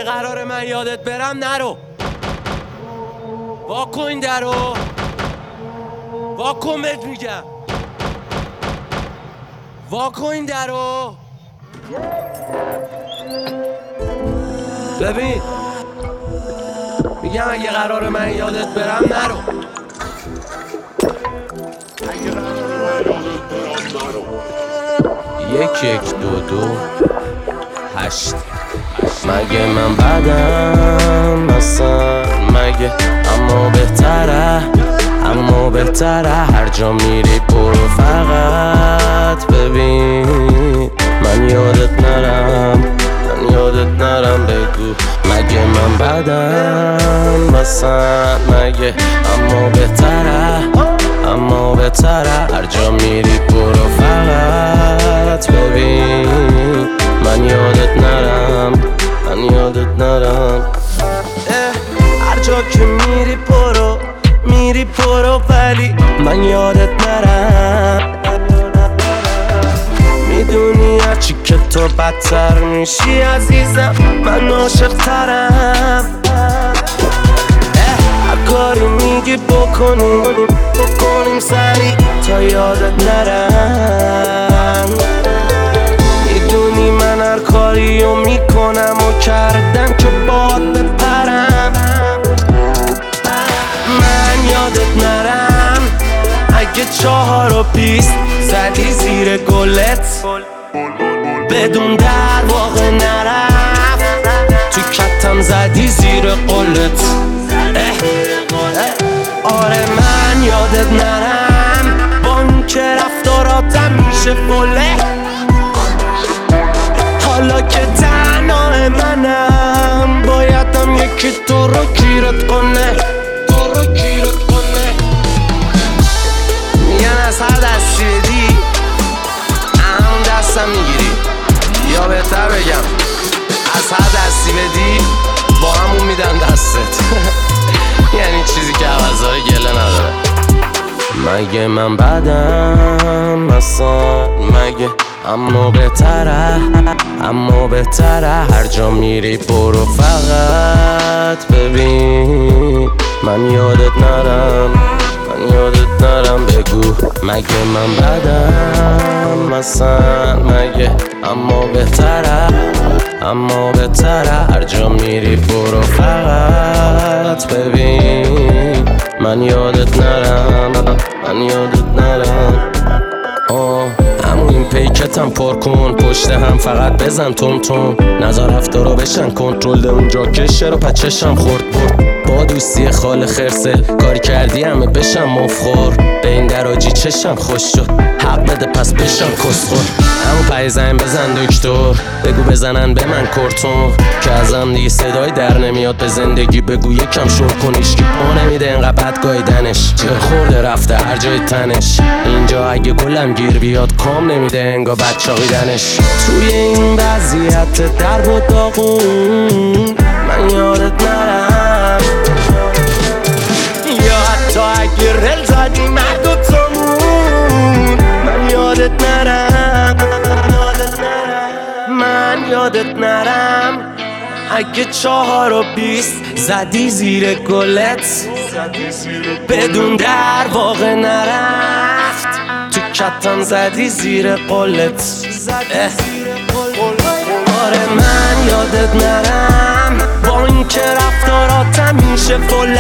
قرار من یادت برم نرو. واکن این درو، واکن بهت میگم، واکن این درو. ببین میگم اگه قرار من یادت برم نرو. یک یک دو دو هشت. مگه من بدم اصلا مگه؟ اما بهتره هر جا میری برو فقط ببین. من یادت نرم بگو مگه من بدم اصلا مگه؟ اما بهتره هر جا میری برو فقط ببین. من یادت نرم هر جا که میری برو ولی من یادت نرم. میدونی هرچی که تو بدتر میشی عزیزم من عاشق ترم. هر کاری میگی بکنیم سریع تا یادت نرم. میدونی من هر کاریو میکنم و کردم که باد بپرم. من یادت نرم اگه 4 و 20 زدی زیر گلت بدون در واقع نرفت تو کتم زدی زیر قلت. آره من یادت نرم با این که رفتاراتم میشه فله. حالا که تنها منم بایدم یکی تو رو گیرت کنه. میگن از هر دستی بدی همون دستم میگیری، یا بهتر بگم از هر دستی بدی با همون میدن دستت. یعنی چیزی که عوضای گله نداره. مگه من بدم اصلا مگه؟ اما بهتره هر جا میری برو فقط ببین. من یادت نرم بگو مگه من بدم اصلا مگه؟ اما بهتره هر جا میری برو فقط ببین. من یادت نرم همون این پیکتم پر کن پشت هم فقط بزن تون نظر هفته رو بشن کنترل ده اونجا کشه رو پچشم خورد برد با دوستی خال خرسل کاری کردی همه بشم مفخور به این دراجی چشم خوش شد حق بده پس بشم کسخور. همون پای زن بزن دکتر بگو بزنن به من کرتون که ازم دیگه صدای در نمیاد. به زندگی بگو یکم شور کنیش که پا نمیده انقدر بد گایدنش. چه خورده رفته هر جای تنش اینجا اگه گلم گیر بیاد کام نمیده انگا بد چاقیدنش. توی این وضعیت در و داغون من یادت نرم یا حتی اگه رل زدی من دوتامون. من یادت نرم اگه 4 و 20 زدی زیر گلت بدون در واقع نرفت تو کتم زدی زیر قلت. آره من یادت نرم با این که رفتاراتم میشه فله.